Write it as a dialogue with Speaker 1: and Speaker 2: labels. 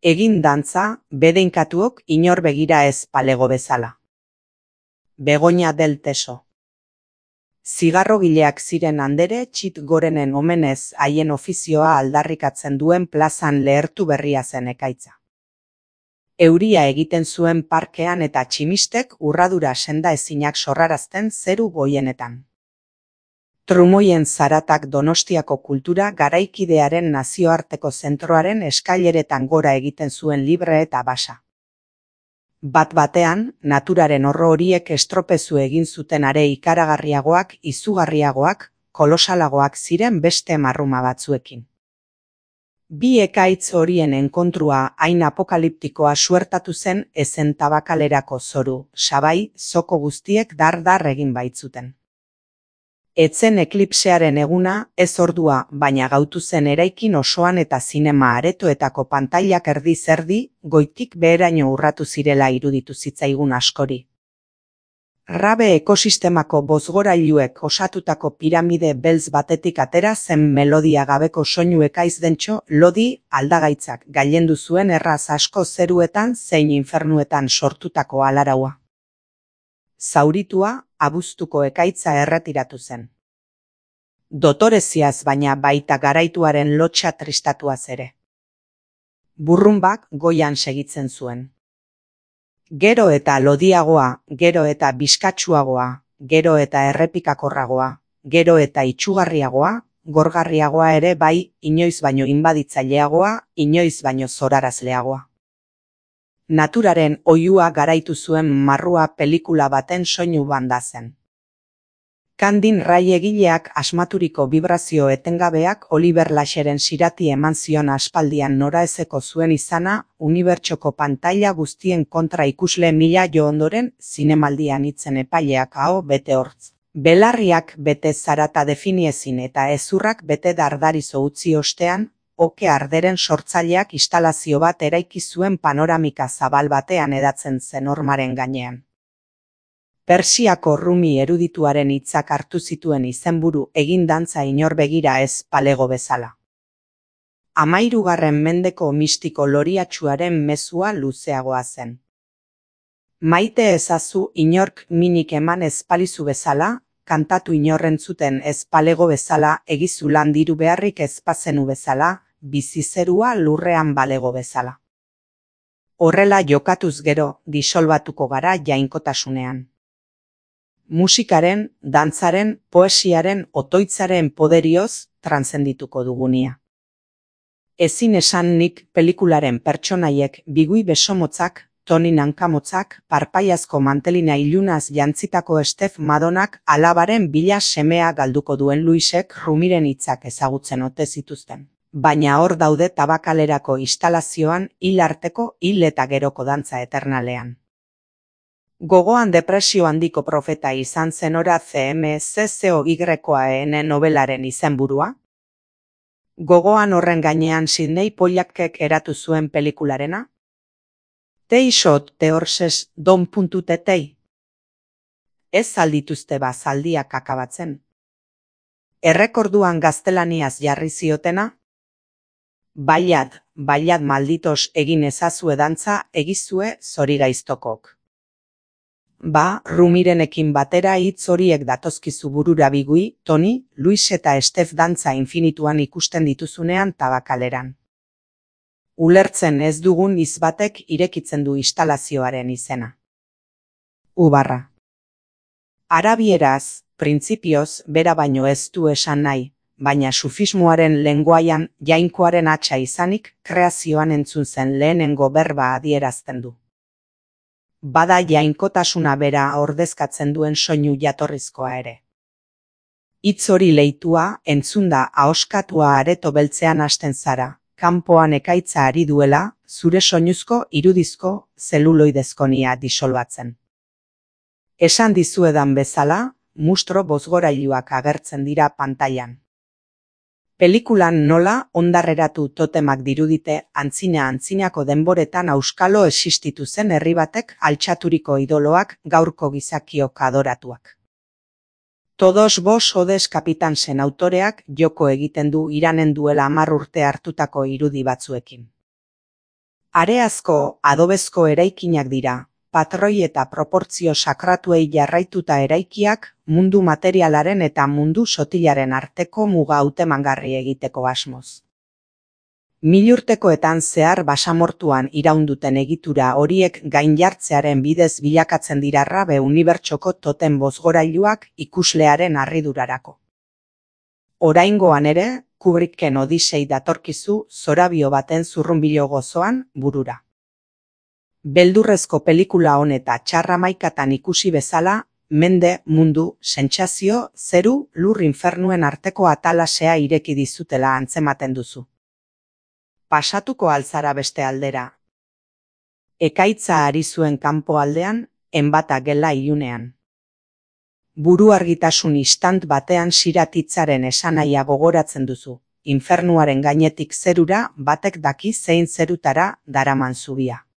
Speaker 1: Egin dantza, bedeinkatuok inor begira ez palego bezala. Begoña del Teso. Zigarrogileak ziren andere Txit Gorenen omenez haien ofizioa aldarrikatzen duen plazan lehertu berria zen ekaitza. Euria egiten zuen parkean eta tximistek urradura senda ezinak sorrarazten zeru goienetan. Trumoien zaratak Donostiako kultura garaikidearen nazioarteko zentroaren eskaileretan gora egiten zuen libre eta basa. Bat-batean, naturaren horro horiek estropezu egin zuten are ikaragarriagoak, izugarriagoak, kolosalagoak ziren beste marruma batzuekin. Bi ekaitz horien enkontrua hain apokaliptikoa suertatu zen ezen tabakalerako zoru, sabai, zoko guztiek dar-dar egin baitzuten. Etzen eklipsearen eguna, ez ordua, baina gautu zen eraikin osoan eta zinema aretoetako pantailak erdi-zerdi, goitik beheraino urratu zirela iruditu zitzaigun askori. Rabe ekosistemako bozgorailuek osatutako piramide beltz batetik atera zen melodia gabeko soinu ekaizdentxo lodi aldagaitzak gailendu zuen erraz asko zeruetan zein infernuetan sortutako alaraua. Zauritua, abuztuko ekaitza erretiratu zen. Dotoreziaz baina baita garaituaren lotxa tristatuaz ere. Burrunbak goian segitzen zuen. Gero eta lodiagoa, gero eta bizkatsuagoa, gero eta errepikakorragoa, gero eta itsugarriagoa, gorgarriagoa ere bai, inoiz baino inbaditzaileagoa, inoiz baino zorarazleagoa. Naturaren oihua garaitu zuen marrua pelikula baten soinu banda zen. Kandin Rai egileak asmaturiko vibrazio etengabeak Oliver Lasheren sirati eman zion aspaldian noraezeko zuen izana, unibertsoko pantaila guztien kontra ikusle mila jo ondoren, zinemaldian hitzen epaileak aho bete hortz. Belarriak bete zarata definiezin eta ezurrak bete dardarizo utzi ostean, oke arderen sortzaileak instalazio bat eraiki zuen panoramika zabal batean edatzen zen hormaren gainean. Persiako Rumi erudituaren hitzak hartu zituen izenburu egin dantza inor begira ez palego bezala. 13. mendeko mistiko loriatsuaren mezua luzeagoa zen. Maite ezazu inork minik eman ez palizu bezala, kantatu inorrentzuten ez palego bezala, egizu lan diru beharrik ez bazenu bezala, bizizerua lurrean balego bezala. Horrela jokatuz gero, disolbatuko gara jainkotasunean. Musikaren, dantzaren, poesiaren, otoitzaren poderioz transzendituko dugunia. Ezin esan nik pelikularen pertsonaiek bigui besomotzak, tonin hankamotzak, parpaiazko mantelina ilunaz jantzitako Stef Madonak alabaren bila semea galduko duen Luisek Rumiren hitzak ezagutzen ote zituzten. Baina hor daude tabakalerako instalazioan hil arteko hil eta geroko dantza eternalean. Gogoan depresio handiko profeta izan zen ora CMCCOYAN nobelaren izenburua? Gogoan horren gainean Sidney Pollackek eratu zuen pelikularena? Teixot Teorses Don.tetei? Ez aldituzte bazaldiak akabatzen. Errekorduan gaztelaniaz jarri ziotena? Baiat malditos egin ezazue dantza egizue zorigaiztokok. Ba, Rumirenekin batera hitz horiek datozkizu burura bigui, Toni, Luis eta Stef dantza infinituan ikusten dituzunean tabakaleran. Ulertzen ez dugun hitz batek irekitzen du instalazioaren izena. Ubarra. Arabieraz, printzipioz, bera baino ez du esan nahi, baina sufismoaren lengoaian jainkoaren hatsa izanik, kreazioan entzun zen lehenengo berba adierazten du. Bada jainkotasuna bera ordezkatzen duen soinu jatorrizkoa ere. Hitz hori leitua, entzunda ahoskatua areto beltzean hasten zara, kanpoan ekaitza ari duela, zure soinuzko, irudizko, zeluloidezkonia disolbatzen. Esan dizuedan bezala, mustro bozgorailuak agertzen dira pantailan. Pelikulan nola ondarreratu totemak dirudite antzinako denboretan auskalo existitu zen herri batek altxaturiko idoloak gaurko gizakiok adoratuak. Todos vos odes kapitan zen autoreak joko egiten du Iranen duela 10 urte hartutako irudi batzuekin. Areazko adobezko eraikinak dira, patroi eta proportzio sakratuei jarraituta eraikiak mundu materialaren eta mundu sotilaren arteko muga hautemangarri egiteko asmoz. Milurtekoetan zehar basamortuan iraunduten egitura horiek gainjartzearen bidez bilakatzen dira Rabe unibertsoko totem bozgorailuak ikuslearen harridurarako. Oraingoan ere, Kubricken Odisei datorkizu zorabio baten zurrunbilo gozoan burura. Beldurrezko pelikula honeta txarramaikatan ikusi bezala, mende, mundu, sentsazio, zeru, lur infernuen arteko atalasea ireki dizutela antzematen duzu. Pasatuko altzara beste aldera. Ekaitza ari zuen kanpo aldean, enbata gela ilunean. Buru argitasun istant batean siratitzaren esanahia gogoratzen duzu. Infernuaren gainetik zerura batek daki zein zerutara daraman zubia.